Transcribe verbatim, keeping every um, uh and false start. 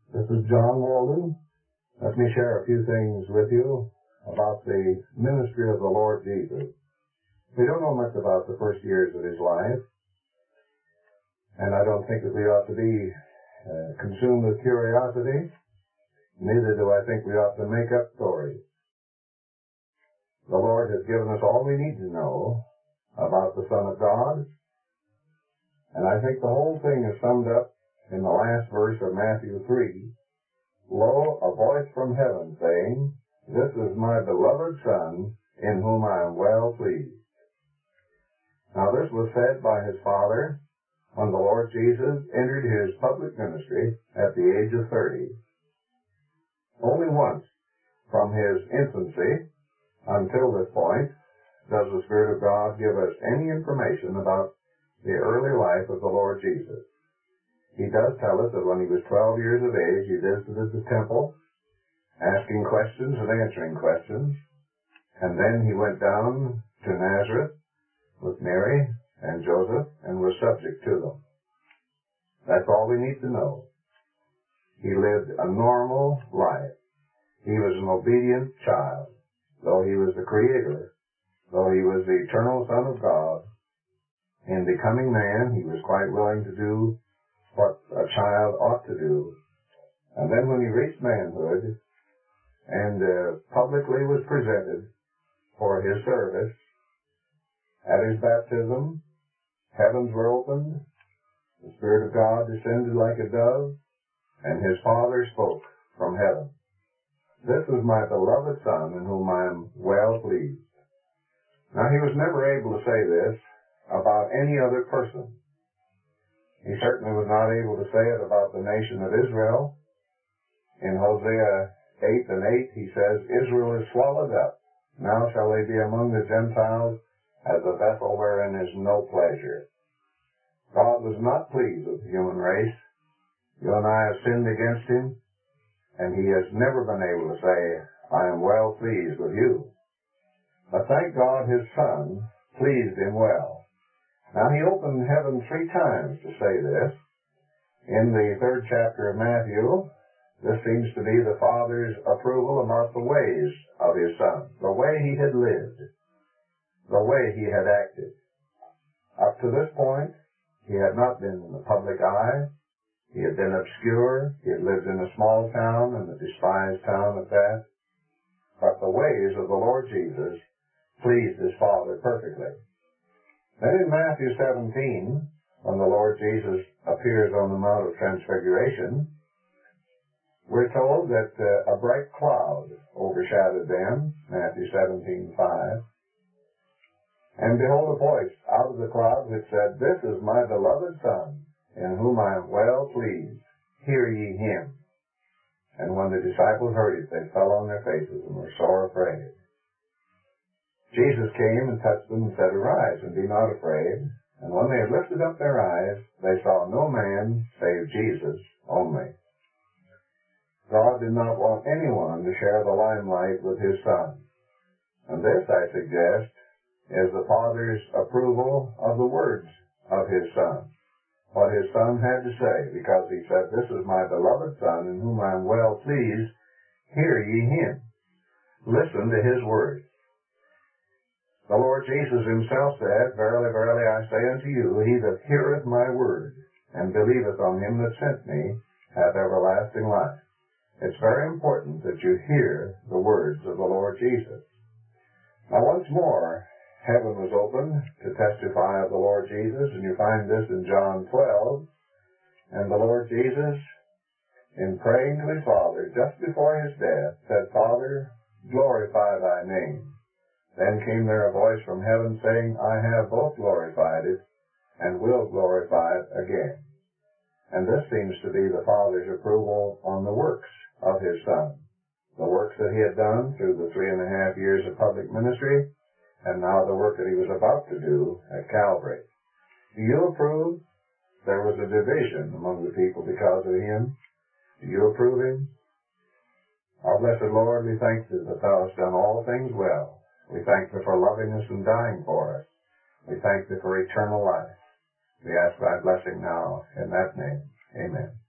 This is John Walden. Let me share a few things with you about the ministry of the Lord Jesus. We don't know much about the first years of his life, and I don't think that we ought to be uh, consumed with curiosity. Neither do I think we ought to make up stories. The Lord has given us all we need to know about the Son of God, and I think the whole thing is summed up in the last verse of Matthew three. Lo, a voice from heaven saying, This is my beloved Son, in whom I am well pleased. Now this was said by his Father when the Lord Jesus entered his public ministry at the age of thirty. Only once from his infancy until this point does the Spirit of God give us any information about the early life of the Lord Jesus. He does tell us that when he was twelve years of age, he visited the temple, asking questions and answering questions, and then he went down to Nazareth with Mary and Joseph and was subject to them. That's all we need to know. He lived a normal life. He was an obedient child. Though he was the Creator, though he was the eternal Son of God, in becoming man, he was quite willing to do what a child ought to do. And then when he reached manhood and uh, publicly was presented for his service, at his baptism, heavens were opened, the Spirit of God descended like a dove, and his Father spoke from heaven. This is my beloved Son, in whom I am well pleased. Now, he was never able to say this about any other person. He certainly was not able to say it about the nation of Israel. In Hosea eight and eight, he says, Israel is swallowed up. Now shall they be among the Gentiles as a vessel wherein is no pleasure. God was not pleased with the human race. You and I have sinned against him, and he has never been able to say, I am well pleased with you. But thank God his Son pleased him well. Now, he opened heaven three times to say this. In the third chapter of Matthew, this seems to be the Father's approval about the ways of his Son, the way he had lived, the way he had acted. Up to this point, he had not been in the public eye. He had been obscure. He had lived in a small town, and a despised town at that. But the ways of the Lord Jesus pleased his Father perfectly. Then in Matthew seventeen, when the Lord Jesus appears on the Mount of Transfiguration, we're told that uh, a bright cloud overshadowed them, Matthew seventeen five. And behold, a voice out of the cloud which said, This is my beloved Son, in whom I am well pleased. Hear ye him. And when the disciples heard it, they fell on their faces and were sore afraid. Jesus came and touched them and said, Arise, and be not afraid. And when they had lifted up their eyes, they saw no man save Jesus only. God did not want anyone to share the limelight with his Son. And this, I suggest, is the Father's approval of the words of his Son. What his Son had to say, because he said, This is my beloved Son, in whom I am well pleased. Hear ye him. Listen to his words. The Lord Jesus himself said, Verily, verily, I say unto you, he that heareth my word, and believeth on him that sent me, hath everlasting life. It's very important that you hear the words of the Lord Jesus. Now, once more, heaven was opened to testify of the Lord Jesus, and you find this in John twelve. And the Lord Jesus, in praying to his Father, just before his death, said, Father, glorify thy name. Then came there a voice from heaven saying, I have both glorified it and will glorify it again. And this seems to be the Father's approval on the works of his Son, the works that he had done through the three and a half years of public ministry, and now the work that he was about to do at Calvary. Do you approve? There was a division among the people because of him. Do you approve him? Our blessed Lord, we thank thee that thou hast done all things well. We thank thee for loving us and dying for us. We thank thee for eternal life. We ask thy blessing now in that name. Amen.